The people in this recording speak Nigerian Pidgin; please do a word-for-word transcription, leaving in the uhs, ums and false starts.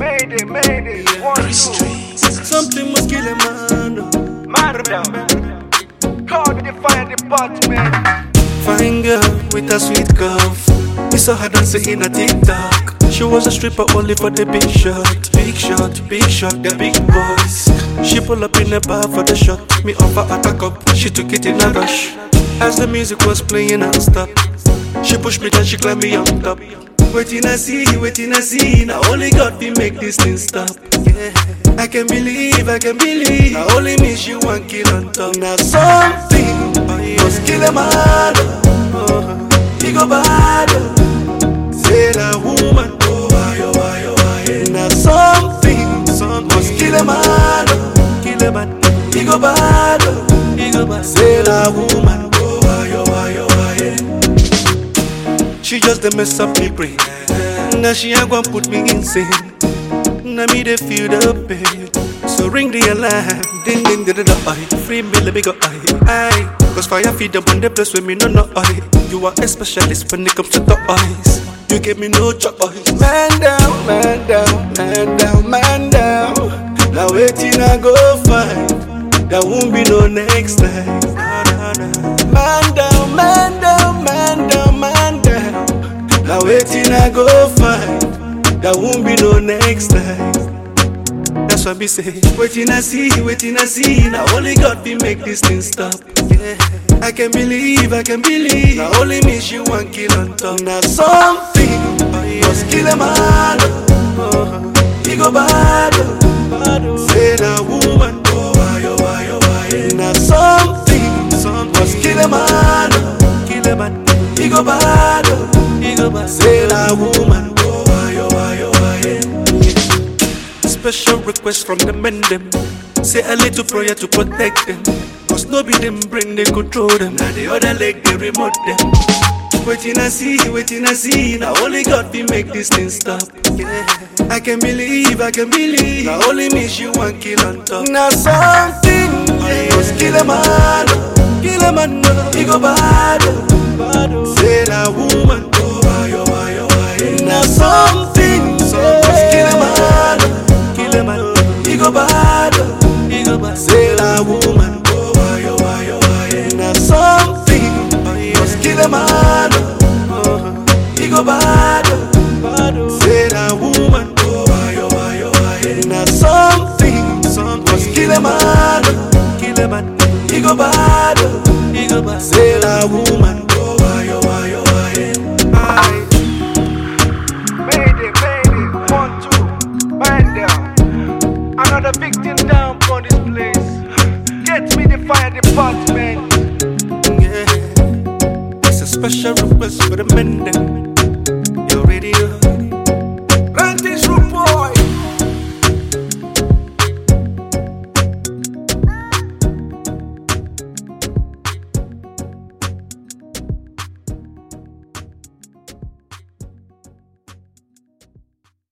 Mayday, mayday, one, two. Something must kill a man. Man down. Call the fire department. Fine girl with a sweet curve. We saw her dancing in a TikTok. She was a stripper only for the big shot. Big shot, big shot, the big boys. She pull up in the bar for the shot. Me offer her a cup, she took it in a rush. As the music was playing non-stop, she pushed me down, she climbed me on top. Waiting I see, waiting I see. Now only God can make this thing stop. Yeah. I can believe, I can believe. Now only me she want kill on top. Now something oh, yeah. must kill a man. Oh, he go bad. Say that woman. Oh, why, oh, why, oh, why. Now something, something must kill a man. Kill a man. He go bad. He go bad. Say that woman. Oh, why, oh, why, oh, why. She just dey mess up me brain. Now she a gon' put me insane. Now me dey feel the pain. So ring the alarm, ding ding ding ding eye. Free me let me go eye eye. Cause fire feed the one the place with me no no eye. You are a specialist when it comes to the eyes. You give me no choice. Man down, man down, man down, man down. Now waiting I go find. There won't be no next time. Man down, man down, man down, man down. Now waiting I go find. There won't be no next time. That's what me say. Waiting I see, waiting I see. Now only God can make this thing stop. Yeah. I can believe, I can believe. Now only me she want kill on top. Now something oh, yeah. must kill a man. Oh, he go bad. Oh. Say that woman. Oh, why, oh, why, oh, why. Now something, something must kill a man. Kill a man. He go bad. He go bad. Say that woman. Special request from the men them. Say a little prayer to protect them. Cause no be them bring they control them. Now the other leg they remote them. Waiting I see, waiting I see. Now only God can make this thing stop. Yeah. I can believe, I can believe. Now only me she want kill on top. Now something yeah. must kill a man. Kill a man, no. He go bad. Say that woman. Oh, why, oh, why, oh, why. Now something yeah. must kill a man. He go bad, he go bad. Say that woman, oh why, oh why, oh why. Now something oh, yeah. must kill a man. Oh, he go bad, say that woman, oh why, oh why, oh why. Now something, something must kill a man. Kill a man. He go bad, he go bad. Say that woman, oh why, oh why, oh why. Mayday, mayday, one, two, man down. Another victim down on this place. Get me the fire department. Yeah, it's a special request for the men them.